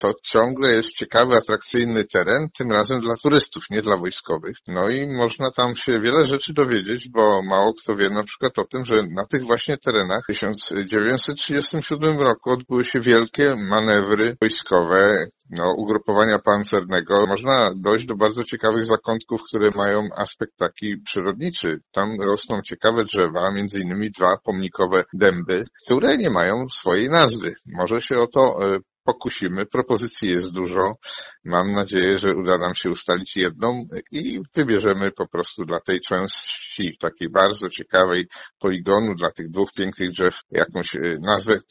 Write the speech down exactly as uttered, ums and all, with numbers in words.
to ciągle jest ciekawy, atrakcyjny teren, tym razem dla turystów, nie dla wojskowych. No i można tam się wiele rzeczy dowiedzieć, bo mało kto wie na przykład o tym, że na tych właśnie terenach w tysiąc dziewięćset trzydziestym siódmym roku odbyły się wielkie manewry wojskowe, no, ugrupowania pancernego. Można dojść do bardzo ciekawych zakątków, które mają aspekt taki przyrodniczy. Tam rosną ciekawe drzewa, między innymi dwa pomnikowe dęby, które nie mają swojej nazwy. Może się o to pokusimy. Propozycji jest dużo. Mam nadzieję, że uda nam się ustalić jedną i wybierzemy po prostu dla tej części takiej bardzo ciekawej poligonu, dla tych dwóch pięknych drzew jakąś nazwę,